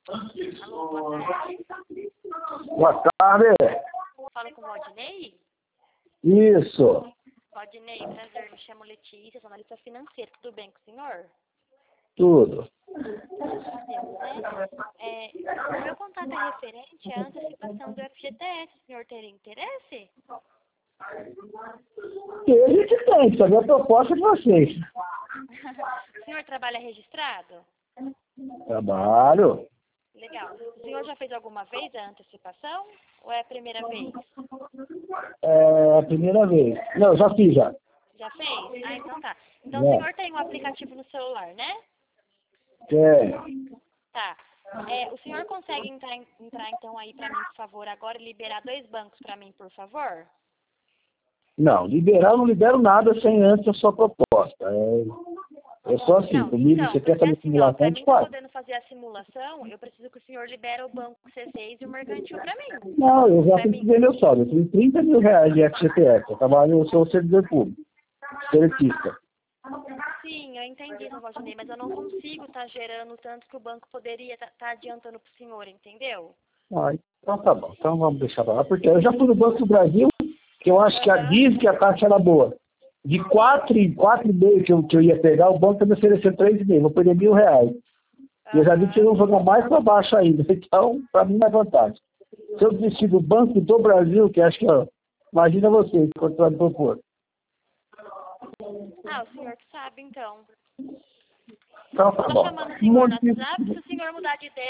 Alô, boa tarde. Boa tarde. Falo com o Valdinei? Isso. Valdinei, prazer, me chamo Letícia, sou analista financeira. Tudo bem com o senhor? Tudo. Graças a Deus, né? O meu contato é referente à antecipação do FGTS. O senhor teria interesse? E a gente tem, saber a proposta de vocês. O senhor trabalha registrado? Trabalho. Legal. O senhor já fez alguma vez a antecipação ou é a primeira vez? É a primeira vez. Não, já fiz já. Já fez? Ah, então tá. Então Já. o senhor tem um aplicativo no celular, né? Tem. Tá. O senhor consegue entrar então aí pra mim, por favor, agora e liberar 2 bancos pra mim, por favor? Não, liberar eu não libero nada sem antes a sua proposta. É só assim, Não, comigo, então, você quer porque fazer assim, ó, simulação, pra a mim gente tá faz. podendo fazer a simulação, eu preciso que o senhor libere o banco C6 e o mercantil pra mim. Não, eu já Pra fiz mim. ver meu saldo. Eu tenho 30 mil reais de FGTS. Eu sou servidor público. Seletista. Sim, eu entendi, seu Valdinei, mas eu não consigo estar gerando tanto que o banco poderia estar adiantando pro senhor, entendeu? Ah, então tá bom. Então vamos deixar pra lá. Porque eu já fui no Banco do Brasil, que eu acho que diz que a taxa era boa. De 4,5 que eu ia pegar, o banco me ofereceu 3,5. Vou perder R$ 1.000. E eu já vi que vocês vão jogar mais para baixo ainda. Então, para mim, não é vantagem. Se eu desistir do Banco do Brasil, que acho que, ó, imagina vocês, quanto vai me propor. Ah, o senhor que sabe, então. Então tá Tô bom. chamando o senhor no WhatsApp, se o senhor mudar de ideia,